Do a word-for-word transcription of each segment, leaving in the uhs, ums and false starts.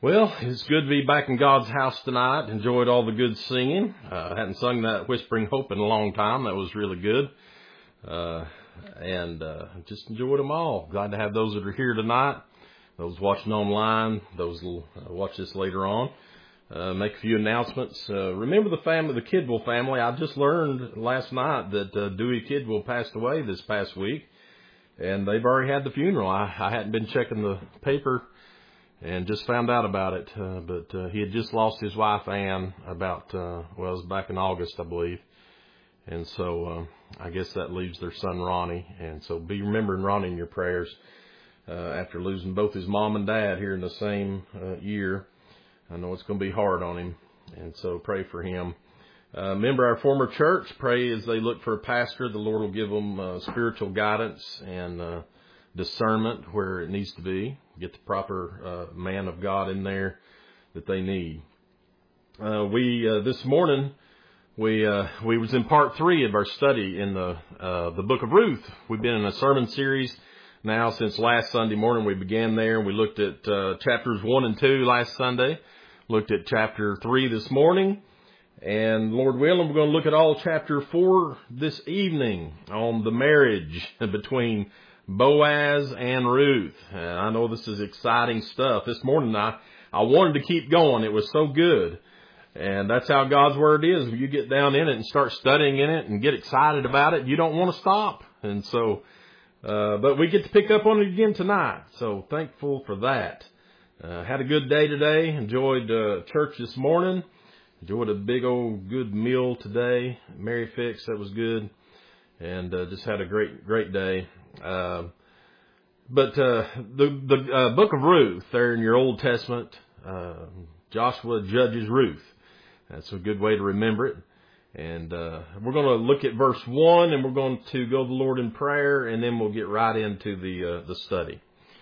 Well, it's good to be back in God's house tonight. Enjoyed all the good singing. Uh, I hadn't sung that Whispering Hope in a long time. That was really good. Uh, and uh, just enjoyed them all. Glad to have those that are here tonight. Those watching online, those will uh, watch this later on. Uh, make a few announcements. Uh, remember the family, the Kidwell family. I just learned last night that uh, Dewey Kidwell passed away this past week. And they've already had the funeral. I, I hadn't been checking the paper and just found out about it. Uh, but uh, he had just lost his wife, Ann, about, uh, well, it was back in August, I believe. And so uh, I guess that leaves their son, Ronnie. And so be remembering Ronnie in your prayers uh, after losing both his mom and dad here in the same uh, year. I know it's going to be hard on him. And so pray for him. Uh, remember our former church, pray as they look for a pastor. The Lord will give them uh, spiritual guidance and uh, discernment where it needs to be. Get the proper uh, man of God in there that they need. Uh, we uh, this morning we uh, we was in part three of our study in the uh, the book of Ruth. We've been in a sermon series now since last Sunday morning. We began there and we looked at uh, chapters one and two last Sunday. Looked at chapter three this morning. And Lord willing, we're going to look at all chapter four this evening on the marriage between Boaz and Ruth. And I know this is exciting stuff. This morning I, I wanted to keep going. It was so good. And that's how God's Word is. When you get down in it and start studying in it and get excited about it, you don't want to stop. And so, uh, but we get to pick up on it again tonight. So thankful for that. Uh, had a good day today. Enjoyed uh, church this morning. Enjoyed a big old good meal today. Mary Fix, that was good. And uh, just had a great, great day. Uh, but uh, the the uh, book of Ruth, there in your Old Testament, uh, Joshua judges Ruth. That's a good way to remember it. And uh, we're going to look at verse one, and we're going to go to the Lord in prayer, and then we'll get right into the uh, the study.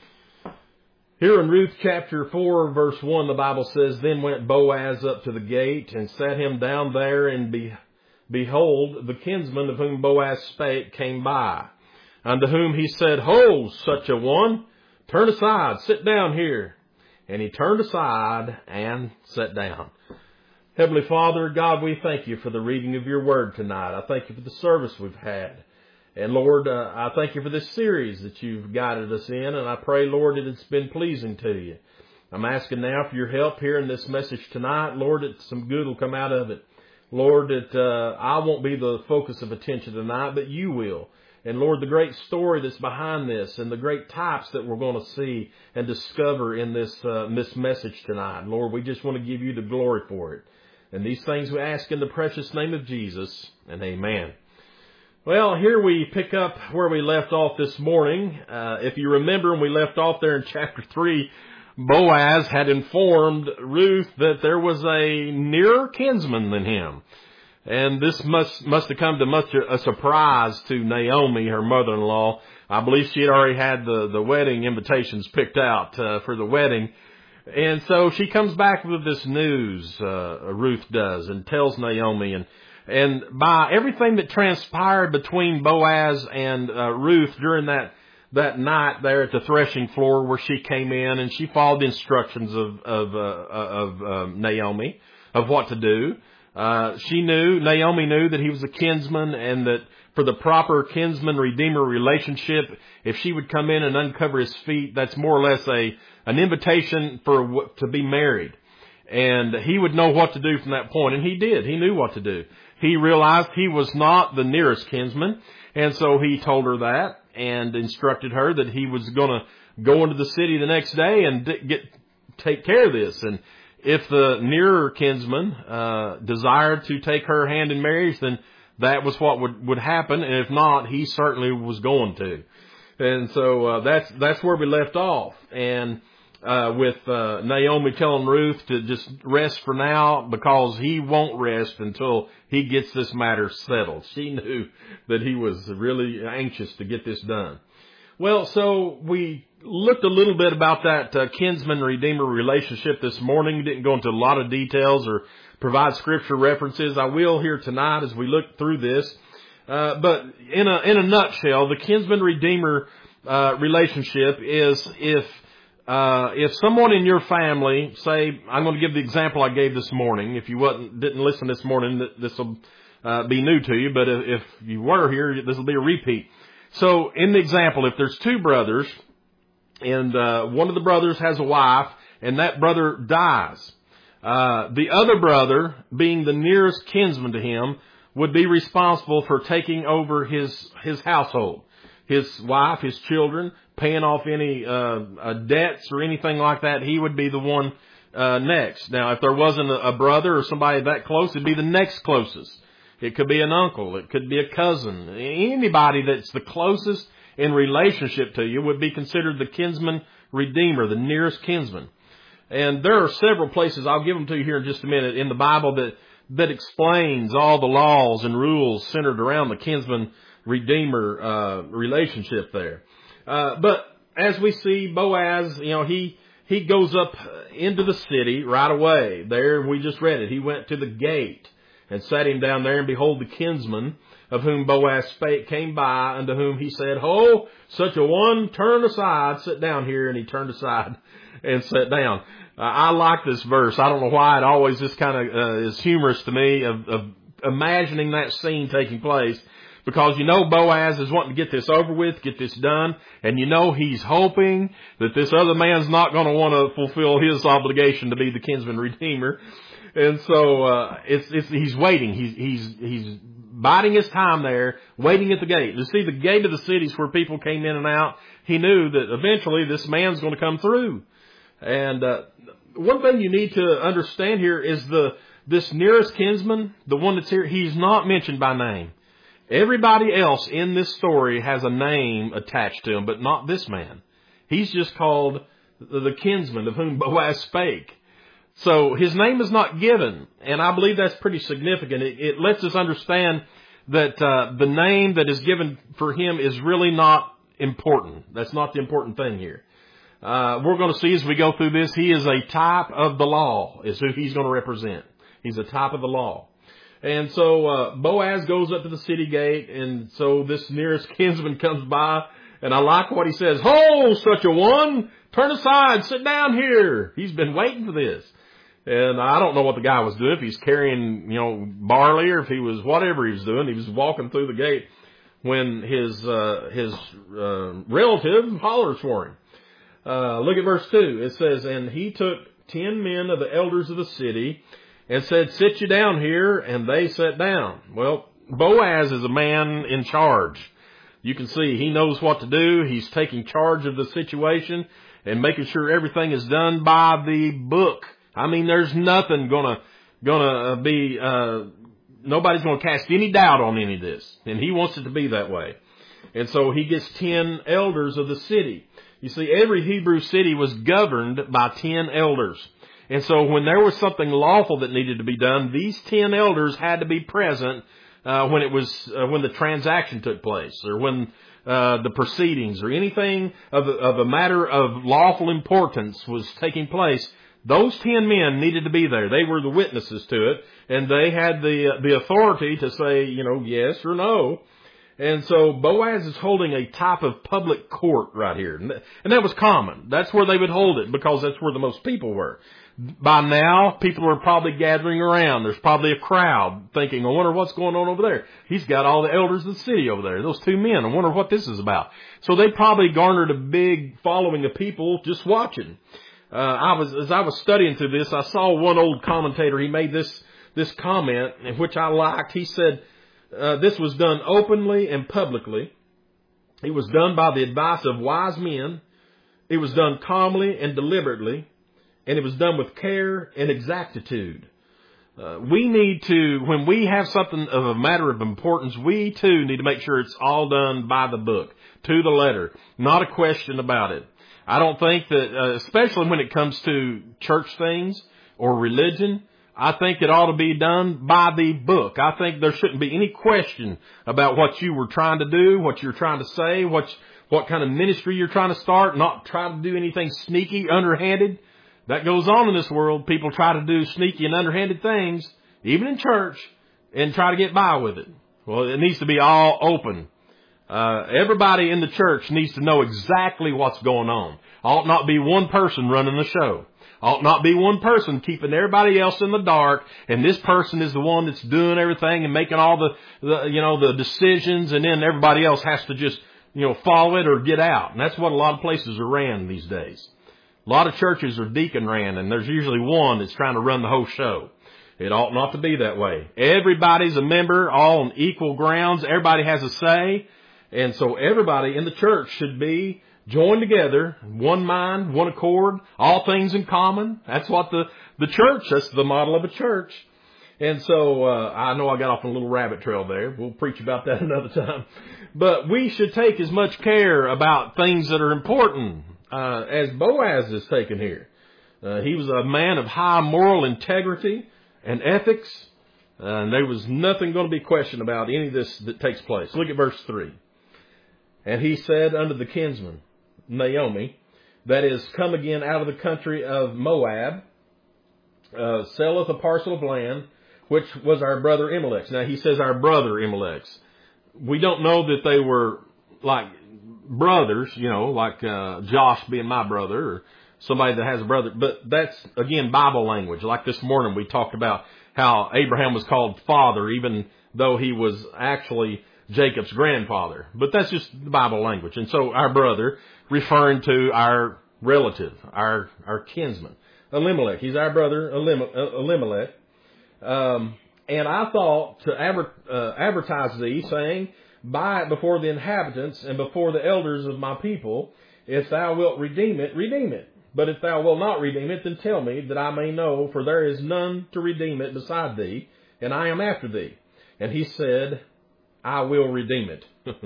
Here in Ruth chapter four, verse one, the Bible says, Then went Boaz up to the gate and sat him down there, and be, behold, the kinsman of whom Boaz spake came by, unto whom he said, Ho, such a one, turn aside, sit down here. And he turned aside and sat down. Heavenly Father, God, we thank you for the reading of your word tonight. I thank you for the service we've had. And Lord, uh, I thank you for this series that you've guided us in, and I pray, Lord, that it's been pleasing to you. I'm asking now for your help here in this message tonight. Lord, that some good will come out of it. Lord, that uh, I won't be the focus of attention tonight, but you will. And Lord, the great story that's behind this and the great types that we're going to see and discover in this, uh, this message tonight. Lord, we just want to give you the glory for it. And these things we ask in the precious name of Jesus, and amen. Well, here we pick up where we left off this morning. Uh, if you remember, when we left off there in chapter three, Boaz had informed Ruth that there was a nearer kinsman than him. And this must must have come to much a surprise to Naomi, her mother-in-law. I believe she had already had the, the wedding invitations picked out uh, for the wedding. And so she comes back with this news, uh, Ruth does, and tells Naomi. And And by everything that transpired between Boaz and uh, Ruth during that that night there at the threshing floor where she came in and she followed the instructions of of, uh, of uh, Naomi of what to do. Uh, she knew, Naomi knew that he was a kinsman, and that for the proper kinsman-redeemer relationship, if she would come in and uncover his feet, that's more or less a an invitation for to be married. And he would know what to do from that point, and he did. He knew what to do. He realized he was not the nearest kinsman, and so he told her that and instructed her that he was going to go into the city the next day and get take care of this. And if the nearer kinsman uh, desired to take her hand in marriage, then that was what would, would happen. And if not, he certainly was going to. And so uh, that's that's where we left off. And Uh, with uh, Naomi telling Ruth to just rest for now because he won't rest until he gets this matter settled. She knew that he was really anxious to get this done. Well, so we looked a little bit about that uh, kinsman-redeemer relationship this morning. Didn't go into a lot of details or provide scripture references. I will here tonight as we look through this. Uh, but in a in a nutshell, the kinsman-redeemer uh, relationship is if uh, if someone in your family, say, I'm going to give the example I gave this morning. If you wasn't, didn't listen this morning, this will uh, be new to you. But if you were here, this will be a repeat. So in the example, if there's two brothers and uh, one of the brothers has a wife and that brother dies, uh, the other brother, being the nearest kinsman to him, would be responsible for taking over his his household, his wife, his children, paying off any uh, uh, debts or anything like that. He would be the one uh, next. Now, if there wasn't a, a brother or somebody that close, it'd be the next closest. It could be an uncle. It could be a cousin. Anybody that's the closest in relationship to you would be considered the kinsman redeemer, the nearest kinsman. And there are several places, I'll give them to you here in just a minute, in the Bible that, that explains all the laws and rules centered around the kinsman redeemer uh, relationship there. Uh, but as we see, Boaz, you know, he he goes up into the city right away. There, we just read it. He went to the gate and sat him down there, and behold, the kinsman of whom Boaz spake came by, unto whom he said, Ho, such a one, turn aside, sit down here. And he turned aside and sat down. Uh, I like this verse. I don't know why. It always just kind of uh, is humorous to me of, of imagining that scene taking place. Because you know Boaz is wanting to get this over with, get this done, and you know he's hoping that this other man's not going to want to fulfill his obligation to be the kinsman redeemer. And so uh it's, it's he's waiting. He's he's he's biding his time there, waiting at the gate. You see, the gate of the cities where people came in and out, he knew that eventually this man's going to come through. And uh one thing you need to understand here is the this nearest kinsman, the one that's here, he's not mentioned by name. Everybody else in this story has a name attached to him, but not this man. He's just called the kinsman of whom Boaz spake. So his name is not given, and I believe that's pretty significant. It, it lets us understand that uh, the name that is given for him is really not important. That's not the important thing here. Uh, we're going to see as we go through this, he is a type of the law, is who he's going to represent. He's a type of the law. And so uh, Boaz goes up to the city gate, and so this nearest kinsman comes by, and I like what he says, Ho, such a one, turn aside, sit down here. He's been waiting for this. And I don't know what the guy was doing, if he's carrying, you know, barley or if he was whatever he was doing. He was walking through the gate when his uh, his uh, relative hollers for him. Uh, look at verse two. It says, And he took ten men of the elders of the city, and said, Sit you down here, and they sat down. Well, Boaz is a man in charge. You can see he knows what to do. He's taking charge of the situation and making sure everything is done by the book. I mean, there's nothing gonna gonna be. Uh, nobody's gonna cast any doubt on any of this, and he wants it to be that way. And so he gets ten elders of the city. You see, every Hebrew city was governed by ten elders. And so when there was something lawful that needed to be done, these ten elders had to be present uh, when it was uh, when the transaction took place, or when uh, the proceedings, or anything of a, of a matter of lawful importance was taking place. Those ten men needed to be there. They were the witnesses to it, and they had the the authority to say, you know, yes or no. And so Boaz is holding a type of public court right here, and that was common. That's where they would hold it, because that's where the most people were. By now, people are probably gathering around. There's probably a crowd thinking, I wonder what's going on over there. He's got all the elders of the city over there. Those two men, I wonder what this is about. So they probably garnered a big following of people just watching. Uh, I was, as I was studying through this, I saw one old commentator. He made this, this comment, in which I liked. He said, uh, this was done openly and publicly. It was done by the advice of wise men. It was done calmly and deliberately. And it was done with care and exactitude. Uh, we need to, when we have something of a matter of importance, we too need to make sure it's all done by the book, to the letter, not a question about it. I don't think that, uh, especially when it comes to church things or religion, I think it ought to be done by the book. I think there shouldn't be any question about what you were trying to do, what you're trying to say, what, what kind of ministry you're trying to start, not try to do anything sneaky, underhanded. That goes on in this world. People try to do sneaky and underhanded things, even in church, and try to get by with it. Well, it needs to be all open. Uh, everybody in the church needs to know exactly what's going on. Ought not be one person running the show. Ought not be one person keeping everybody else in the dark, and this person is the one that's doing everything and making all the, the you know, the decisions, and then everybody else has to just, you know, follow it or get out. And that's what a lot of places are ran these days. A lot of churches are deacon ran, and there's usually one that's trying to run the whole show. It ought not to be that way. Everybody's a member, all on equal grounds. Everybody has a say. And so everybody in the church should be joined together, one mind, one accord, all things in common. That's what the, the church, that's the model of a church. And so, uh, I know I got off on a little rabbit trail there. We'll preach about that another time. But we should take as much care about things that are important, uh, as Boaz is taking here. Uh, he was a man of high moral integrity and ethics. Uh, and there was nothing going to be questioned about any of this that takes place. Look at verse three. And he said unto the kinsman, Naomi, that is come again out of the country of Moab, uh, selleth a parcel of land, which was our brother Elimelech's. Now he says our brother Elimelech's. We don't know that they were like brothers, you know, like uh, Josh being my brother or somebody that has a brother. But that's, again, Bible language. Like this morning we talked about how Abraham was called father, even though he was actually Jacob's grandfather. But that's just the Bible language. And so our brother, referring to our relative, our our kinsman, Elimelech. He's our brother, Elimelech. Um, and I thought to adver, uh, advertise thee, saying, buy it before the inhabitants and before the elders of my people. If thou wilt redeem it, redeem it. But if thou wilt not redeem it, then tell me, that I may know, for there is none to redeem it beside thee, and I am after thee. And he said, I will redeem it.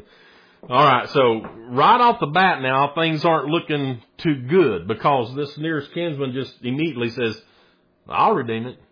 All right, so right off the bat now, things aren't looking too good, because this nearest kinsman just immediately says, I'll redeem it.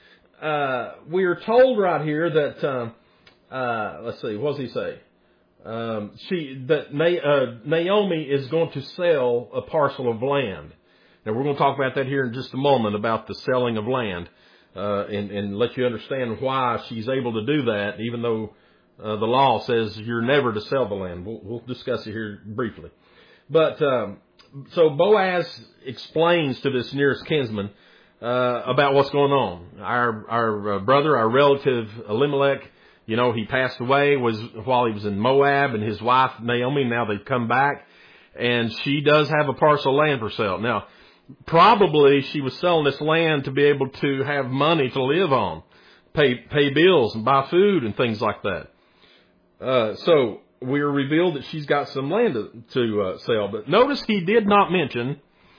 Uh, we are told right here that, um, uh, let's see, what does he say? Um, she, that Na- uh, Naomi is going to sell a parcel of land. Now we're going to talk about that here in just a moment, about the selling of land, uh, and, and let you understand why she's able to do that, even though Uh, the law says you're never to sell the land. We'll, we'll discuss it here briefly. But um, so Boaz explains to this nearest kinsman uh, about what's going on. Our our uh, brother, our relative Elimelech, you know, he passed away was while he was in Moab, and his wife Naomi, now they've come back, and she does have a parcel of land for sale. Now, probably she was selling this land to be able to have money to live on, pay pay bills and buy food and things like that. Uh, so we are revealed that she's got some land to, to uh, sell. But notice he did not mention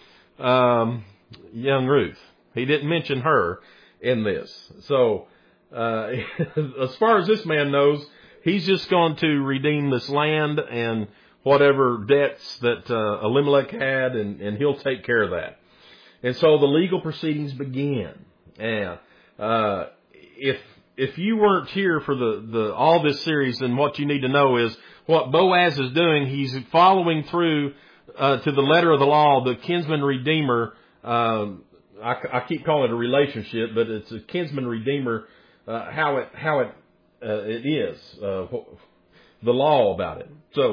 um, young Ruth. He didn't mention her in this. So uh, as far as this man knows, he's just going to redeem this land and whatever debts that uh, Elimelech had, and, and he'll take care of that. And so the legal proceedings began. And uh, if If you weren't here for the, the all this series, then what you need to know is what Boaz is doing. He's following through uh, to the letter of the law, the kinsman redeemer. Um, I, I keep calling it a relationship, but it's a kinsman redeemer. Uh, how it how it uh, it is uh, the law about it. So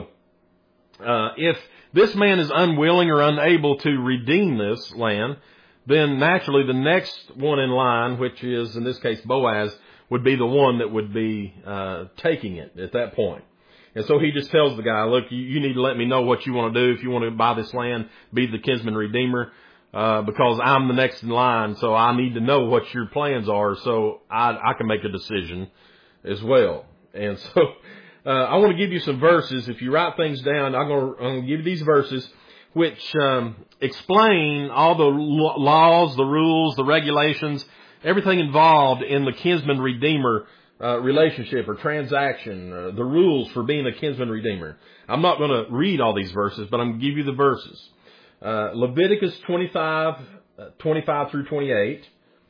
uh, if this man is unwilling or unable to redeem this land, then naturally the next one in line, which is in this case Boaz, would be the one that would be uh, taking it at that point. And so he just tells the guy, look, you, you need to let me know what you want to do. If you want to buy this land, be the kinsman redeemer, uh, because I'm the next in line, so I need to know what your plans are so I, I can make a decision as well. And so uh, I want to give you some verses. If you write things down, I'm going to, I'm going to give you these verses which um, explain all the laws, the rules, the regulations, everything involved in the kinsman redeemer uh, relationship or transaction, uh, the rules for being a kinsman redeemer. I'm not going to read all these verses, but I'm going to give you the verses. Uh, Leviticus twenty-five, twenty-five through twenty-eight.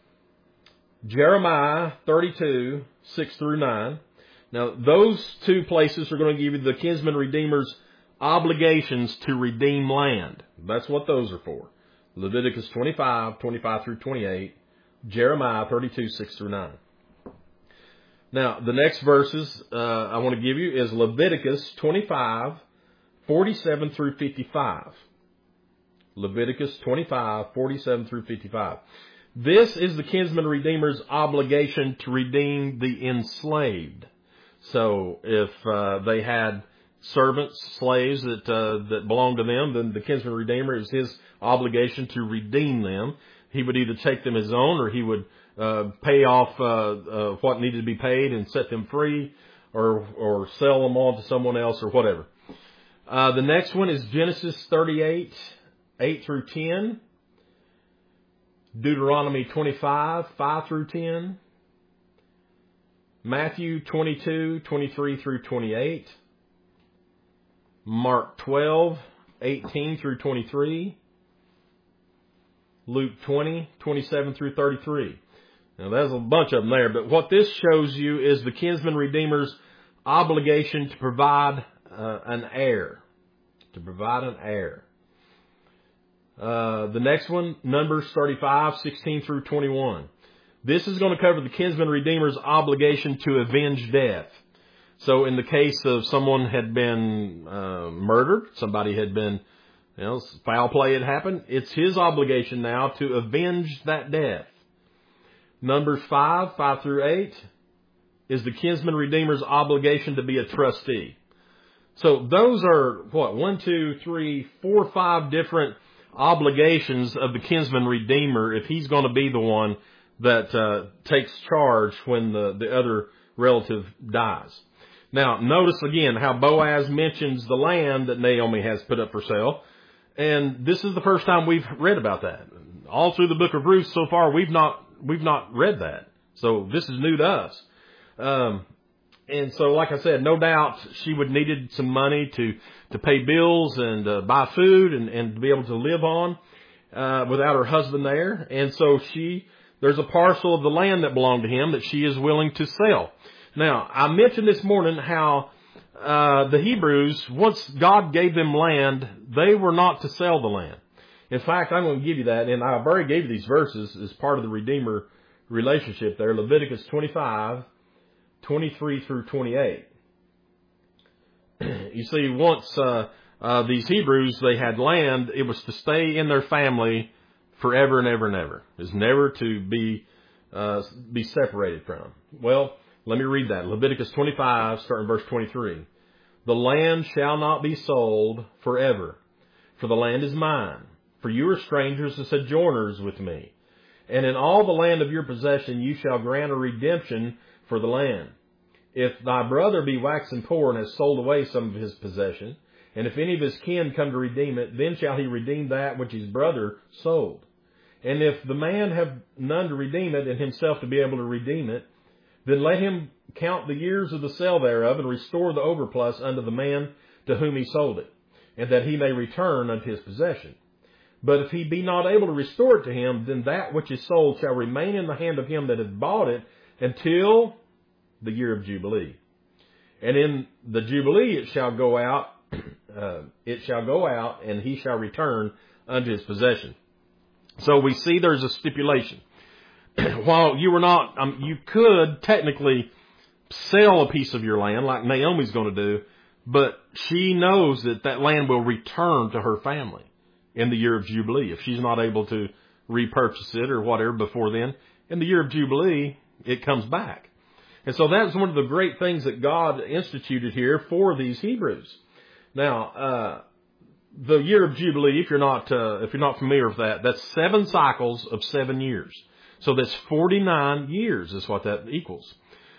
Jeremiah thirty-two, six through nine. Now, those two places are going to give you the kinsman redeemer's obligations to redeem land. That's what those are for. Leviticus twenty-five, twenty-five through twenty-eight. Jeremiah thirty-two, six through nine. Now, the next verses uh, I want to give you is Leviticus twenty-five, forty-seven through fifty-five. Leviticus twenty-five, forty-seven through fifty-five. This is the kinsman redeemer's obligation to redeem the enslaved. So if uh, they had servants, slaves that uh, that belonged to them, then the kinsman redeemer, is his obligation to redeem them. He would either take them his own, or he would uh, pay off uh, uh, what needed to be paid and set them free, or or sell them on to someone else, or whatever. Uh, the next one is Genesis thirty-eight, eight through ten. Deuteronomy twenty-five, five through ten. Matthew twenty-two, twenty-three through twenty-eight. Mark twelve, eighteen through twenty-three. Luke twenty, twenty-seven through thirty-three. Now, there's a bunch of them there, but what this shows you is the kinsman redeemer's obligation to provide uh, an heir. To provide an heir. Uh, the next one, Numbers thirty-five, sixteen through twenty-one. This is going to cover the kinsman redeemer's obligation to avenge death. So in the case of someone had been uh, murdered, somebody had been, you know, foul play had happened, it's his obligation now to avenge that death. Numbers five, five through eight is the kinsman redeemer's obligation to be a trustee. So those are, what, one, two, three, four, five different obligations of the kinsman redeemer if he's going to be the one that uh, takes charge when the, the other relative dies. Now, notice again how Boaz mentions the land that Naomi has put up for sale. And this is the first time we've read about that. All through the book of Ruth so far, we've not we've not read that. So this is new to us. Um, and so, like I said, no doubt she would needed some money to, to pay bills and uh, buy food and, and to be able to live on uh, without her husband there. And so she there's a parcel of the land that belonged to him that she is willing to sell. Now, I mentioned this morning how uh, the Hebrews, once God gave them land, they were not to sell the land. In fact, I'm going to give you that, and I've already gave you these verses as part of the Redeemer relationship there. Leviticus twenty-five, twenty-three through twenty-eight. You see, once uh, uh, these Hebrews, they had land, it was to stay in their family forever and ever and ever. It was never to be uh, be separated from. Well, let me read that. Leviticus twenty-five, starting verse twenty-three. The land shall not be sold forever, for the land is mine. For you are strangers and sojourners with me. And in all the land of your possession you shall grant a redemption for the land. If thy brother be waxen poor and has sold away some of his possession, and if any of his kin come to redeem it, then shall he redeem that which his brother sold. And if the man have none to redeem it, and himself to be able to redeem it, then let him count the years of the sale thereof, and restore the overplus unto the man to whom he sold it, and that he may return unto his possession. But if he be not able to restore it to him, then that which is sold shall remain in the hand of him that hath bought it until the year of Jubilee. And in the Jubilee it shall go out, uh, it shall go out, and he shall return unto his possession. So we see there's a stipulation. While you were not, um, you could technically sell a piece of your land like Naomi's going to do, but she knows that that land will return to her family in the year of Jubilee. If she's not able to repurchase it or whatever before then, in the year of Jubilee, it comes back. And so that's one of the great things that God instituted here for these Hebrews. Now, uh, the year of Jubilee, if you're not, uh, if you're not familiar with that, that's seven cycles of seven years. So that's forty-nine years is what that equals.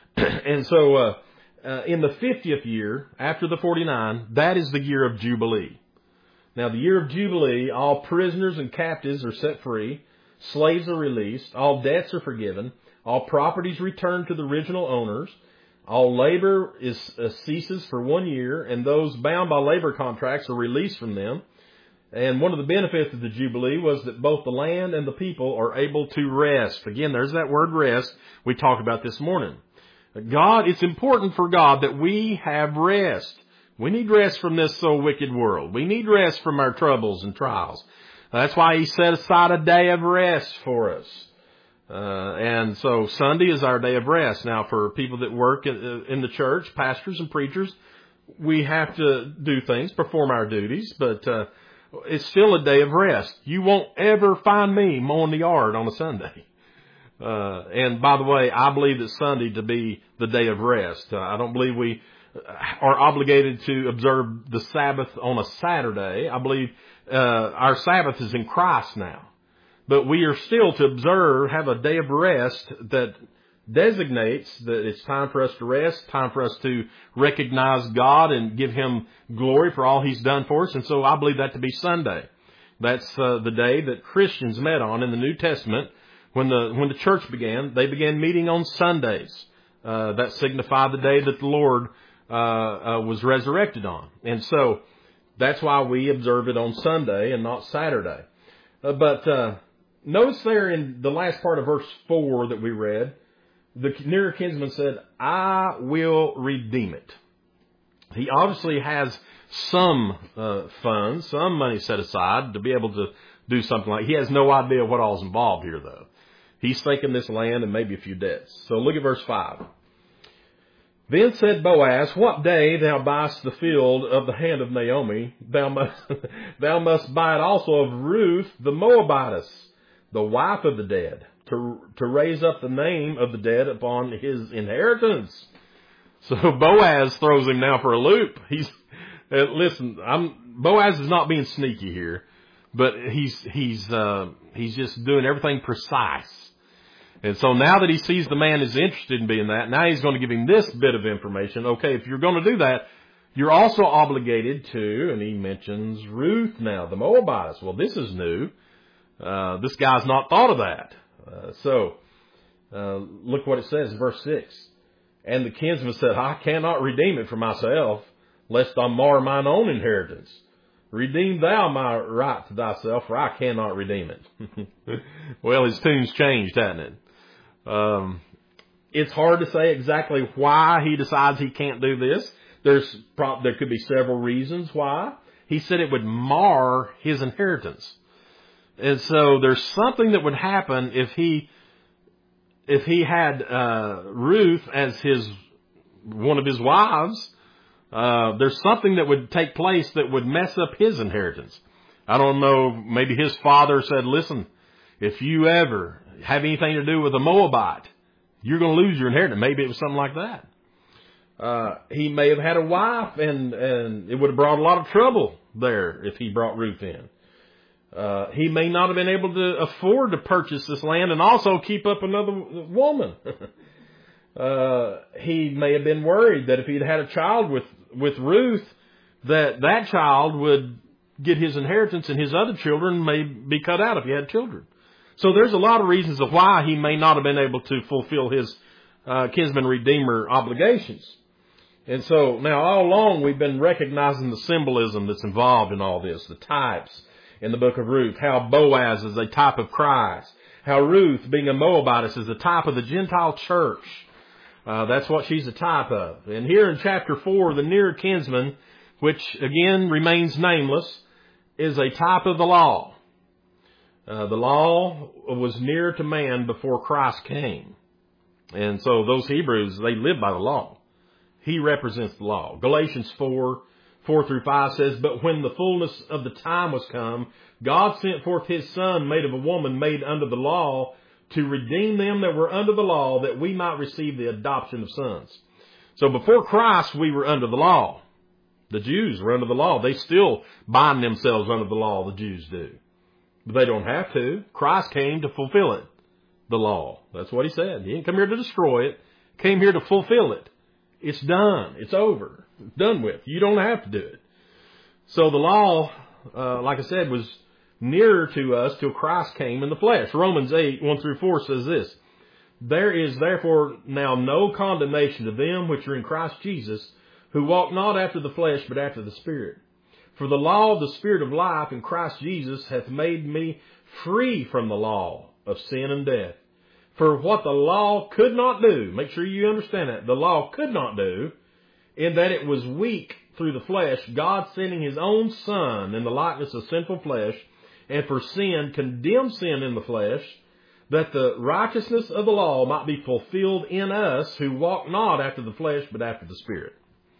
And so, uh, uh, in the fiftieth year, after the forty-nine, that is the year of Jubilee. Now, the year of Jubilee, all prisoners and captives are set free, slaves are released, all debts are forgiven, all properties returned to the original owners, all labor is uh, ceases for one year, and those bound by labor contracts are released from them. And one of the benefits of the Jubilee was that both the land and the people are able to rest. Again, there's that word rest we talked about this morning. God, it's important for God that we have rest. We need rest from this so wicked world. We need rest from our troubles and trials. That's why He set aside a day of rest for us. Uh, and so Sunday is our day of rest. Now, for people that work in, in the church, pastors and preachers, we have to do things, perform our duties, but uh, it's still a day of rest. You won't ever find me mowing the yard on a Sunday. Uh, and by the way, I believe that Sunday to be the day of rest. Uh, I don't believe we are obligated to observe the Sabbath on a Saturday. I believe uh, our Sabbath is in Christ now. But we are still to observe, have a day of rest that designates that it's time for us to rest, time for us to recognize God and give Him glory for all He's done for us. And so I believe that to be Sunday. That's uh, the day that Christians met on in the New Testament. When the when the church began, they began meeting on Sundays. Uh, that signified the day that the Lord uh, uh, was resurrected on. And so that's why we observe it on Sunday and not Saturday. Uh, but uh, notice there in the last part of verse four that we read, the nearer kinsman said, I will redeem it. He obviously has some uh, funds, some money set aside to be able to do something like. He has no idea what all's involved here, though. He's thinking this land and maybe a few debts. So look at verse five. Then said Boaz, what day thou buyest the field of the hand of Naomi, thou must, thou must buy it also of Ruth the Moabitess, the wife of the dead, to, to raise up the name of the dead upon his inheritance. So Boaz throws him now for a loop. He's, uh, listen, I'm, Boaz is not being sneaky here, but he's, he's, uh, he's just doing everything precise. And so now that he sees the man is interested in being that, now he's going to give him this bit of information. Okay, if you're going to do that, you're also obligated to, and he mentions Ruth now, the Moabitess. Well, this is new. Uh, this guy's not thought of that. Uh, so, uh, look what it says in verse six. And the kinsman said, I cannot redeem it for myself, lest I mar mine own inheritance. Redeem thou my right to thyself, for I cannot redeem it. Well, his tune's changed, hasn't it? Um, it's hard to say exactly why he decides he can't do this. There's prob- there could be several reasons why. He said it would mar his inheritance. And so there's something that would happen if he, if he had, uh, Ruth as his, one of his wives. Uh, there's something that would take place that would mess up his inheritance. I don't know, maybe his father said, listen, if you ever have anything to do with a Moabite, you're going to lose your inheritance. Maybe it was something like that. Uh, he may have had a wife and, and it would have brought a lot of trouble there if he brought Ruth in. Uh, he may not have been able to afford to purchase this land and also keep up another woman. uh, he may have been worried that if he'd had a child with, with Ruth, that that child would get his inheritance and his other children may be cut out if he had children. So there's a lot of reasons of why he may not have been able to fulfill his uh, kinsman redeemer obligations. And so now all along we've been recognizing the symbolism that's involved in all this, the types in the book of Ruth, how Boaz is a type of Christ, how Ruth, being a Moabitess, is a type of the Gentile church. Uh, that's what she's a type of. And here in chapter four, the near kinsman, which again remains nameless, is a type of the law. Uh, the law was near to man before Christ came. And so those Hebrews, they live by the law. He represents the law. Galatians four, four through five says, But when the fullness of the time was come, God sent forth His Son, made of a woman, made under the law, to redeem them that were under the law, that we might receive the adoption of sons. So before Christ, we were under the law. The Jews were under the law. They still bind themselves under the law, the Jews do. But they don't have to. Christ came to fulfill it, the law. That's what He said. He didn't come here to destroy it. He came here to fulfill it. It's done. It's over. It's done with. You don't have to do it. So the law, uh, like I said, was nearer to us till Christ came in the flesh. Romans eight, one through four says this, There is therefore now no condemnation to them which are in Christ Jesus, who walk not after the flesh, but after the Spirit. For the law of the Spirit of life in Christ Jesus hath made me free from the law of sin and death. For what the law could not do, make sure you understand that, the law could not do, in that it was weak through the flesh, God sending His own Son in the likeness of sinful flesh, and for sin condemned sin in the flesh, that the righteousness of the law might be fulfilled in us who walk not after the flesh, but after the Spirit.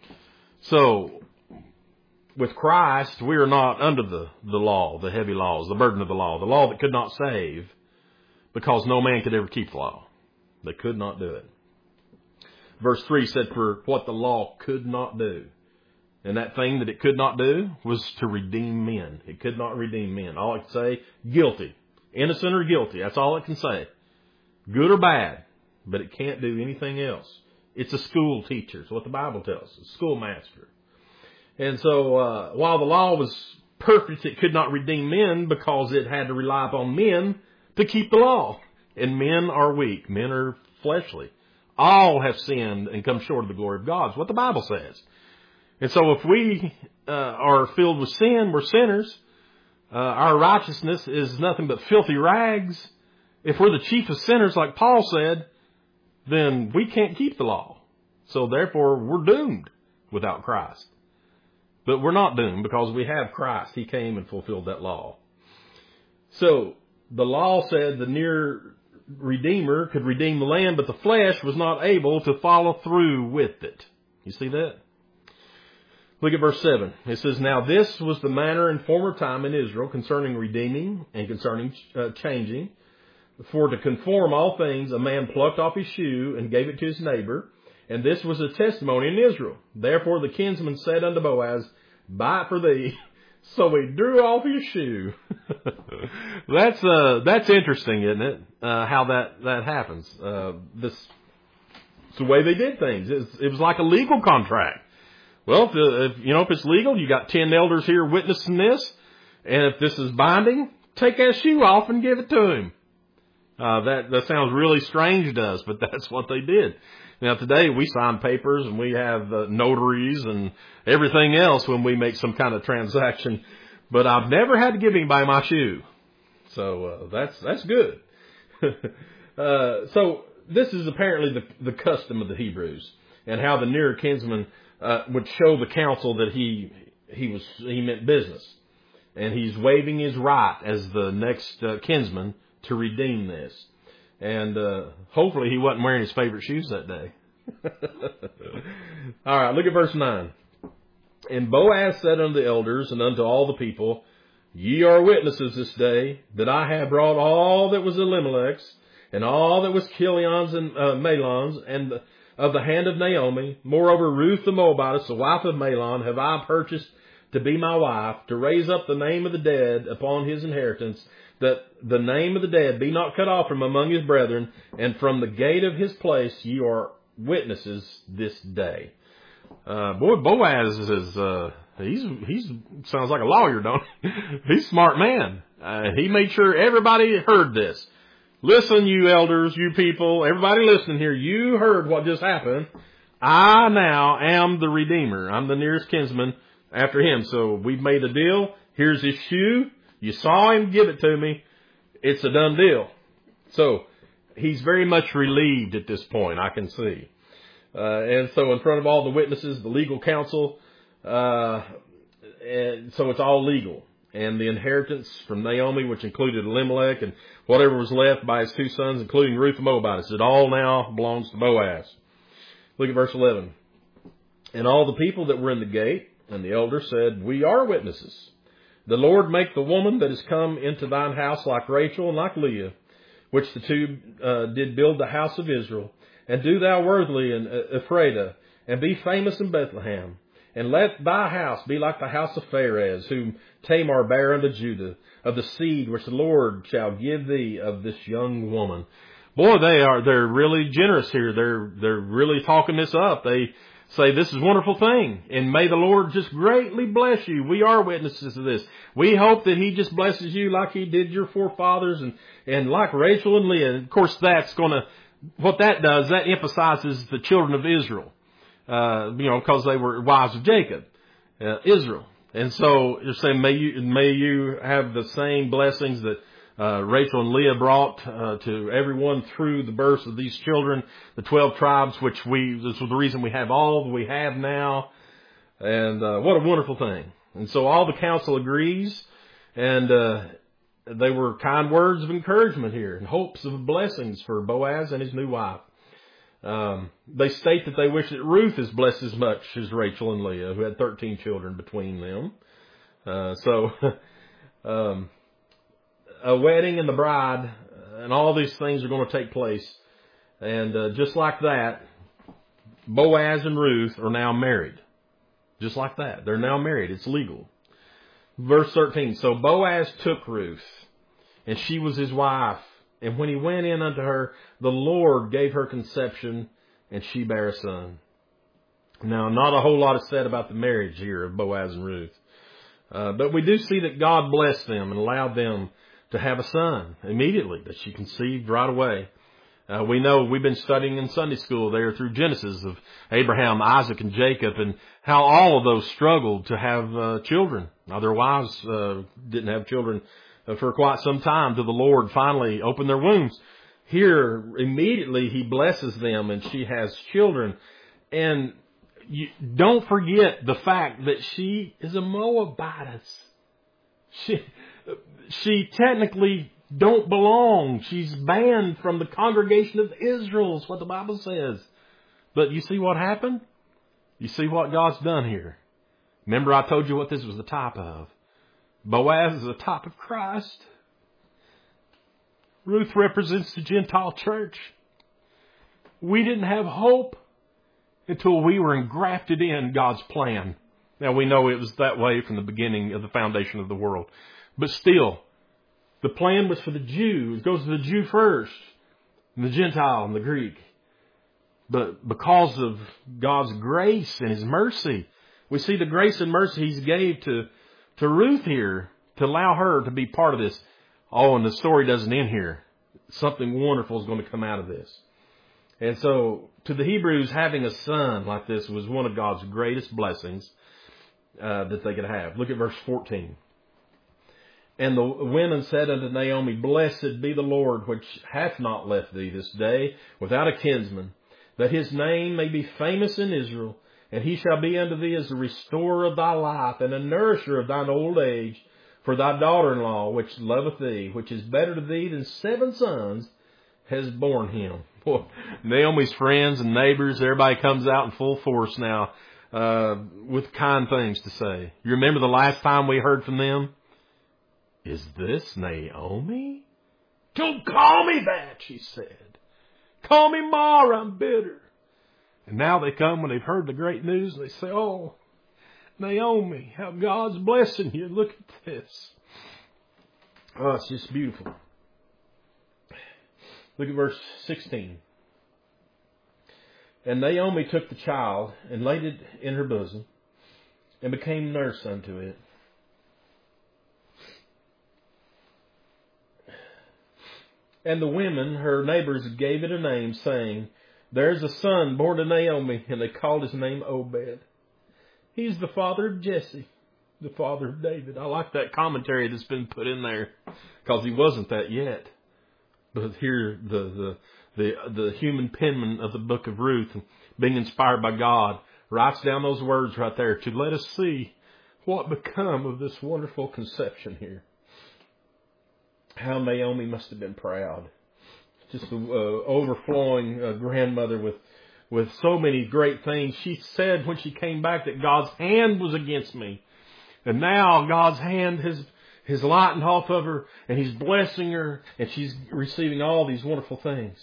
So, with Christ, we are not under the, the law, the heavy laws, the burden of the law, the law that could not save, because no man could ever keep the law. They could not do it. Verse three said, for what the law could not do. And that thing that it could not do was to redeem men. It could not redeem men. All it can say, guilty. Innocent or guilty. That's all it can say. Good or bad. But it can't do anything else. It's a school teacher. It's what the Bible tells us. A schoolmaster. And so, uh, while the law was perfect, it could not redeem men because it had to rely upon men to keep the law. And men are weak. Men are fleshly. All have sinned and come short of the glory of God. It's what the Bible says. And so if we uh, are filled with sin, we're sinners. Uh, our righteousness is nothing but filthy rags. If we're the chief of sinners, like Paul said, then we can't keep the law. So therefore, we're doomed without Christ. But we're not doomed because we have Christ. He came and fulfilled that law. So the law said the near Redeemer could redeem the land, but the flesh was not able to follow through with it. You see that? Look at verse seven. It says, now this was the manner in former time in Israel concerning redeeming and concerning uh, changing. For to conform all things, a man plucked off his shoe and gave it to his neighbor. And this was a testimony in Israel. Therefore the kinsman said unto Boaz, buy it for thee. So he drew off his shoe. that's uh, that's interesting, isn't it? Uh, how that, that happens. Uh, this, it's the way they did things. It was, it was like a legal contract. Well, if, if you know if it's legal, you got ten elders here witnessing this, and if this is binding, take that shoe off and give it to him. Uh, that that sounds really strange to us, but that's what they did. Now today we sign papers and we have uh, notaries and everything else when we make some kind of transaction, but I've never had to give anybody my shoe, so uh, that's that's good. uh, so this is apparently the the custom of the Hebrews, and how the nearer kinsman uh, would show the council that he he was he meant business, and he's waiving his right as the next uh, kinsman to redeem this. And uh, hopefully he wasn't wearing his favorite shoes that day. All right, look at verse nine. And Boaz said unto the elders and unto all the people, ye are witnesses this day that I have brought all that was Elimelech's and all that was Chilion's and uh, Mahlon's and the, of the hand of Naomi. Moreover, Ruth the Moabitess, the wife of Mahlon, have I purchased to be my wife, to raise up the name of the dead upon his inheritance, that the name of the dead be not cut off from among his brethren, and from the gate of his place ye are witnesses this day. Uh, boy, Boaz is, uh, he's, he's, sounds like a lawyer, don't he? He's a smart man. Uh, he made sure everybody heard this. Listen, you elders, you people, everybody listening here, you heard what just happened. I now am the Redeemer. I'm the nearest kinsman after him. So we've made a deal. Here's his shoe. You saw him give it to me. It's a done deal. So he's very much relieved at this point, I can see. Uh, and so in front of all the witnesses, the legal counsel, uh, and so it's all legal. And the inheritance from Naomi, which included Elimelech and whatever was left by his two sons, including Ruth the Moabitess, it all now belongs to Boaz. Look at verse eleven. And all the people that were in the gate and the elders said, we are witnesses. The Lord make the woman that is come into thine house like Rachel and like Leah, which the two uh, did build the house of Israel. And do thou worthily in Ephrathah, and be famous in Bethlehem. And let thy house be like the house of Pharez, whom Tamar bare unto Judah, of the seed which the Lord shall give thee of this young woman. Boy, they are, they're really generous here. They're, they're really talking this up. They say this is a wonderful thing, and may the Lord just greatly bless you. We are witnesses of this. We hope that he just blesses you like he did your forefathers and, and like Rachel and Leah. And of course, that's going to, what that does, that emphasizes the children of Israel, uh, you know, because they were wives of Jacob, uh, Israel. And so you're saying, may you, may you have the same blessings that Uh, Rachel and Leah brought uh, to everyone through the births of these children, the twelve tribes, which we, this was the reason we have all that we have now. And uh, what a wonderful thing. And so all the council agrees, and uh, they were kind words of encouragement here and hopes of blessings for Boaz and his new wife. Um, they state that they wish that Ruth is blessed as much as Rachel and Leah, who had thirteen children between them. Uh, so, um, a wedding and the bride and all these things are going to take place. And uh, just like that, Boaz and Ruth are now married. Just like that. They're now married. It's legal. Verse thirteen. So Boaz took Ruth, and she was his wife. And when he went in unto her, the Lord gave her conception, and she bare a son. Now, not a whole lot is said about the marriage here of Boaz and Ruth. Uh, but we do see that God blessed them and allowed them to have a son immediately, that she conceived right away. Uh, we know we've been studying in Sunday school there through Genesis of Abraham, Isaac, and Jacob, and how all of those struggled to have uh, children. Now, their wives uh, didn't have children uh, for quite some time till the Lord finally opened their wombs. Here, immediately, He blesses them, and she has children. And you don't forget the fact that she is a Moabitess. She, she technically don't belong. She's banned from the congregation of Israel, is what the Bible says. But you see what happened? You see what God's done here. Remember I told you what this was the type of. Boaz is a type of Christ. Ruth represents the Gentile church. We didn't have hope until we were engrafted in God's plan. Now we know it was that way from the beginning of the foundation of the world. But still, the plan was for the Jew. It goes to the Jew first, and the Gentile and the Greek. But because of God's grace and His mercy, we see the grace and mercy He gave to, to Ruth here to allow her to be part of this. Oh, and the story doesn't end here. Something wonderful is going to come out of this. And so, to the Hebrews, having a son like this was one of God's greatest blessings uh, that they could have. Look at verse fourteen. And the women said unto Naomi, Blessed be the Lord, which hath not left thee this day without a kinsman, that His name may be famous in Israel, and He shall be unto thee as a restorer of thy life, and a nourisher of thine old age, for thy daughter-in-law, which loveth thee, which is better to thee than seven sons, has borne him. Boy, Naomi's friends and neighbors, everybody comes out in full force now uh, with kind things to say. You remember the last time we heard from them? Is this Naomi? Don't call me that, she said. Call me Mara, I'm bitter. And now they come when they've heard the great news and they say, oh, Naomi, how God's blessing you. Look at this. Oh, it's just beautiful. Look at verse sixteen. And Naomi took the child and laid it in her bosom and became nurse unto it. And the women, her neighbors, gave it a name, saying, There's a son born to Naomi, and they called his name Obed. He's the father of Jesse, the father of David. I like that commentary that's been put in there, because he wasn't that yet. But here, the, the, the, the human penman of the book of Ruth, being inspired by God, writes down those words right there to let us see what become of this wonderful conception here. How Naomi must have been proud. Just the uh, overflowing uh, grandmother with with so many great things. She said when she came back that God's hand was against me. And now God's hand has, has lightened off of her, and He's blessing her, and she's receiving all these wonderful things.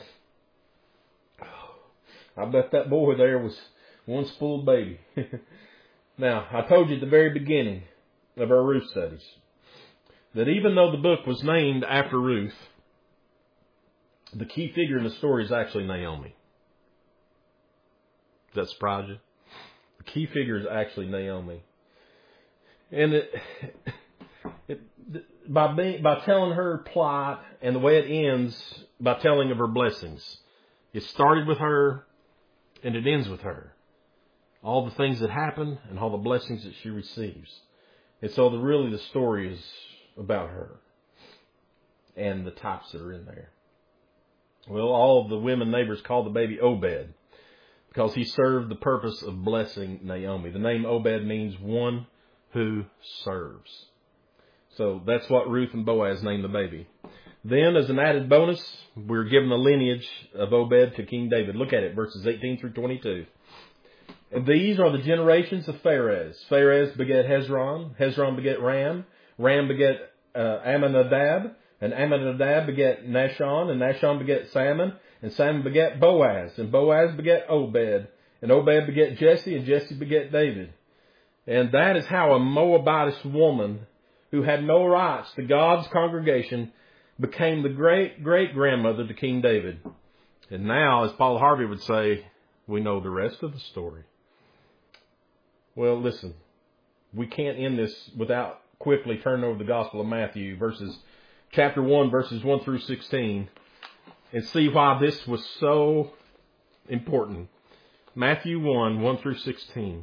I bet that boy there was one spoiled baby. Now, I told you at the very beginning of our Ruth studies that even though the book was named after Ruth, the key figure in the story is actually Naomi. Does that surprise you? The key figure is actually Naomi. And it, it, by being, by telling her plight and the way it ends, by telling of her blessings. It started with her and it ends with her. All the things that happen and all the blessings that she receives. And so the, really the story is about her and the types that are in there. Well, all of the women neighbors called the baby Obed because he served the purpose of blessing Naomi. The name Obed means one who serves. So that's what Ruth and Boaz named the baby. Then, as an added bonus, we're given the lineage of Obed to King David. Look at it, verses eighteen through twenty-two. And these are the generations of Pharez. Pharez begat Hezron. Hezron begat Ram. Ram begat uh, Amminadab. And Amminadab begat Nashon. And Nashon begat Salmon. And Salmon begat Boaz. And Boaz begat Obed. And Obed begat Jesse. And Jesse begat David. And that is how a Moabitess woman who had no rights to God's congregation became the great-great-grandmother to King David. And now, as Paul Harvey would say, we know the rest of the story. Well, listen, we can't end this without quickly turning over the Gospel of Matthew, verses chapter one, verses one through sixteen, and see why this was so important. Matthew one, one through sixteen.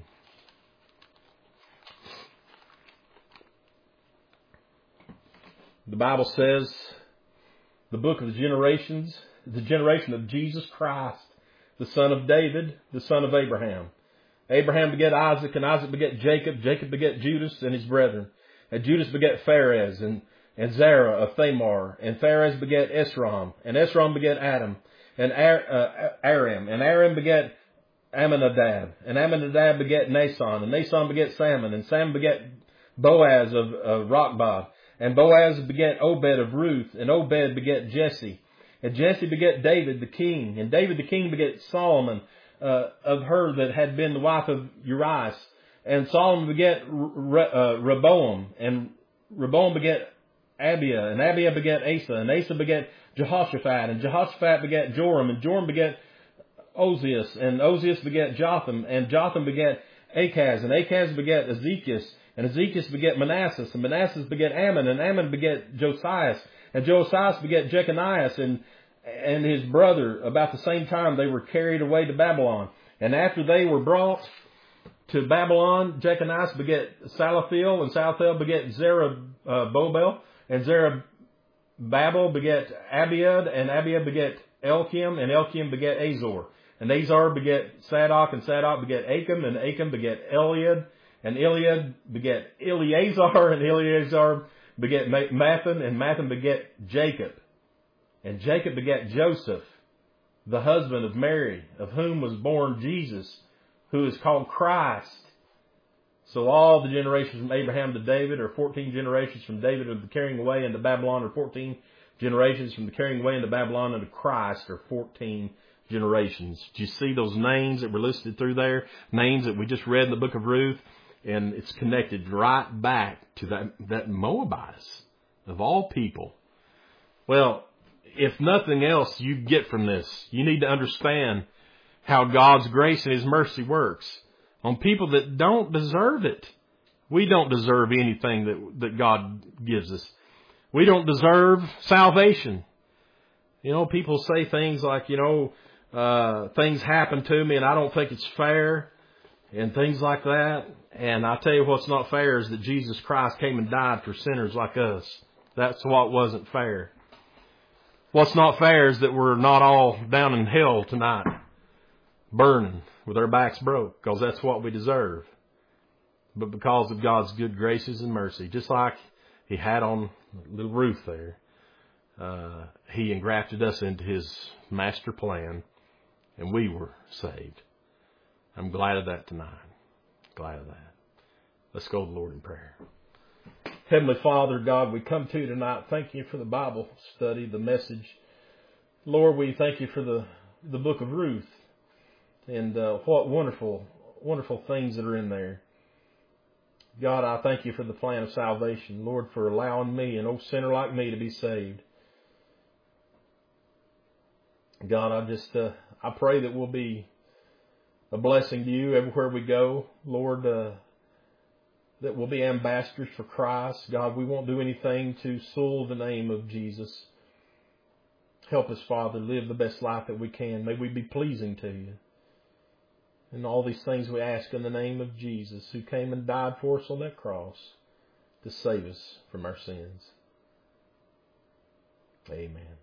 The Bible says, the book of the generations, the generation of Jesus Christ, the son of David, the son of Abraham. Abraham begat Isaac, and Isaac begat Jacob. Jacob begat Judas and his brethren. And Judas begat Pharez, and, and Zerah of Thamar. And Pharez begat Esrom. And Esrom begat Adam, and Ar, uh, Aram. And Aram begat Amminadab. And Amminadab begat Nason. And Nason begat Salmon. And Salmon begat Boaz of, of Rochbah. And Boaz begat Obed of Ruth. And Obed begat Jesse. And Jesse begat David the king. And David the king begat Solomon uh, of her that had been the wife of Urias. And Solomon begat Re- uh, Rehoboam. And Rehoboam begat Abiah. And Abiah begat Asa. And Asa begat Jehoshaphat. And Jehoshaphat begat Joram. And Joram begat Ozias. And Ozias begat Jotham. And Jotham begat Achaz. And Achaz begat Ezekias. And Ezekias begat Manasseh. And Manasseh begat Ammon. And Ammon begat Josias. And Josias begat Jeconias and, and his brother. About the same time they were carried away to Babylon. And after they were brought to Babylon, Jeconias begat Salathiel. And Salathiel begat Zerubbabel. And Zerubbabel begat Abiad. And Abiad begat Elkim. And Elkim begat Azor. And Azor begat Sadok. And Sadok begat Achim. And Achim begat Eliad. And Eliad begat Eleazar. And Eleazar begat Mathan. And Mathan begat Jacob. And Jacob begat Joseph, the husband of Mary, of whom was born Jesus, who is called Christ. So all the generations from Abraham to David are fourteen generations from David of the carrying away into Babylon, are fourteen generations from the carrying away into Babylon unto Christ are fourteen generations. Do you see those names that were listed through there? Names that we just read in the book of Ruth. And it's connected right back to that, that Moabitess of all people. Well, if nothing else you get from this, you need to understand how God's grace and His mercy works on people that don't deserve it. We don't deserve anything that, that God gives us. We don't deserve salvation. You know, people say things like, you know, uh, things happen to me and I don't think it's fair and things like that. And I tell you what's not fair is that Jesus Christ came and died for sinners like us. That's what wasn't fair. What's not fair is that we're not all down in hell tonight, burning with our backs broke, because that's what we deserve. But because of God's good graces and mercy, just like He had on little Ruth there, uh, He engrafted us into His master plan, and we were saved. I'm glad of that tonight. Glad of that. Let's go to the Lord in prayer. Heavenly Father, God, we come to you tonight. Thank you for the Bible study, the message. Lord, we thank you for the, the book of Ruth. And uh, what wonderful, wonderful things that are in there. God, I thank you for the plan of salvation. Lord, for allowing me, an old sinner like me, to be saved. God, I just, uh, I pray that we'll be a blessing to you everywhere we go. Lord, uh, that we'll be ambassadors for Christ. God, we won't do anything to sully the name of Jesus. Help us, Father, live the best life that we can. May we be pleasing to you. And all these things we ask in the name of Jesus, who came and died for us on that cross to save us from our sins. Amen.